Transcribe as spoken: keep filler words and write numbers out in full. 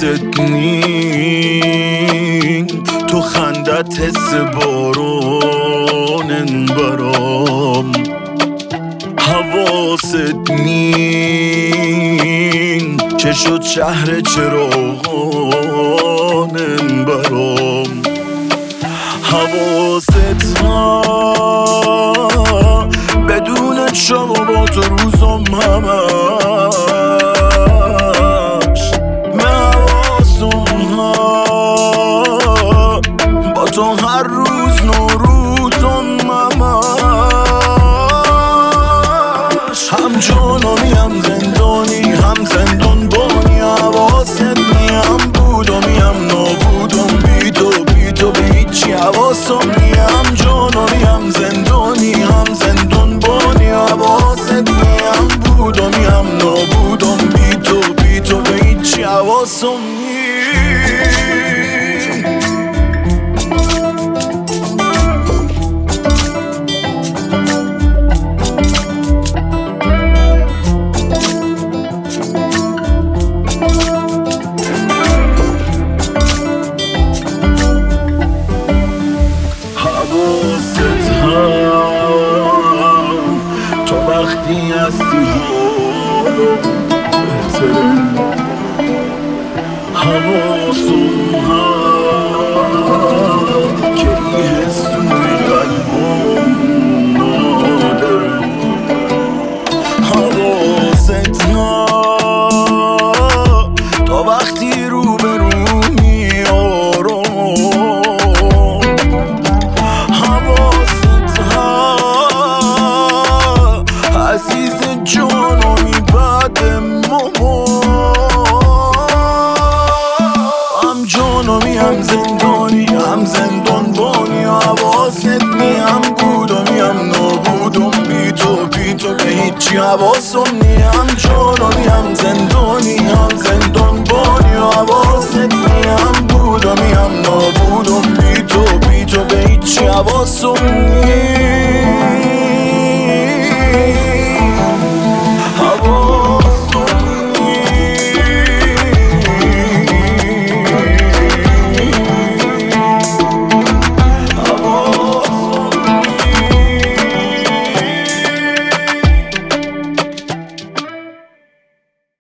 حواست نی تو خندت حس بارونن برام حواست نی چه شد شهر چراغانن برام حواست ها بدون شب و با تو روزم همش من حواسم ها با تو هر روز نوروزم همش هم جانمی هم زندانی هم زندان بانی حواست نی هم بودمی هم نابودم بی تو بی تو به هیچی حواسم نی هم جانمی هم زندانی هم زندان بانی حواست نی هم بودمی هم نابودم بی تو بی تو به هیچی حواسم نی تو وقتی هستی حالم بهتره حواسم هم که ای حسوی قلبم نادره حواست ها تو وقتی رو به رو عزیز جانمی بعد ماما هم جانمی هم زندانی هم زندان بانی حواست نی هم بودمی هم نابودم بی تو بی تو به هیچی حواسم نی هم جانمی هم زندانی هم زندان بانی حواست نی هم بودمی هم نابودم بی تو بی تو به هیچی حواسم نی